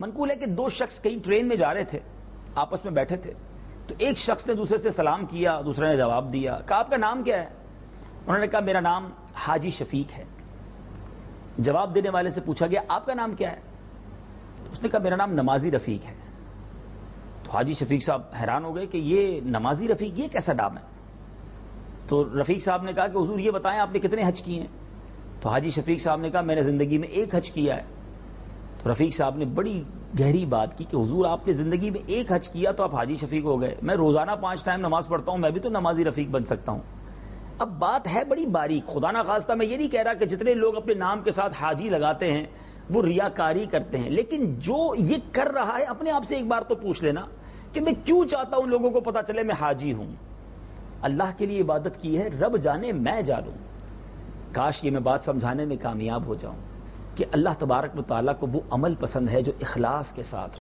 منقول ہے کہ دو شخص کہیں ٹرین میں جا رہے تھے، آپس میں بیٹھے تھے، تو ایک شخص نے دوسرے سے سلام کیا، دوسرے نے جواب دیا، کہا آپ کا نام کیا ہے؟ انہوں نے کہا میرا نام حاجی شفیق ہے۔ جواب دینے والے سے پوچھا گیا آپ کا نام کیا ہے؟ اس نے کہا میرا نام نمازی رفیق ہے۔ تو حاجی شفیق صاحب حیران ہو گئے کہ یہ نمازی رفیق یہ کیسا نام ہے؟ تو رفیق صاحب نے کہا کہ حضور یہ بتائیں آپ نے کتنے حج کیے ہیں؟ تو حاجی شفیق صاحب نے کہا میں نے زندگی میں ایک حج کیا ہے۔ تو رفیق صاحب نے بڑی گہری بات کی کہ حضور آپ نے زندگی میں ایک حج کیا تو آپ حاجی شفیق ہو گئے، میں روزانہ 5 ٹائم نماز پڑھتا ہوں، میں بھی تو نمازی رفیق بن سکتا ہوں۔ اب بات ہے بڑی باریک، خدا نہ خواستہ میں یہ نہیں کہہ رہا کہ جتنے لوگ اپنے نام کے ساتھ حاجی لگاتے ہیں وہ ریاکاری کرتے ہیں، لیکن جو یہ کر رہا ہے اپنے آپ سے ایک بار تو پوچھ لینا کہ میں کیوں چاہتا ہوں لوگوں کو پتا چلے میں حاجی ہوں؟ اللہ کے لیے عبادت کی ہے، رب جانے میں جانوں۔ کاش یہ میں بات سمجھانے میں کامیاب ہو جاؤں کہ اللہ تبارک و تعالیٰ کو وہ عمل پسند ہے جو اخلاص کے ساتھ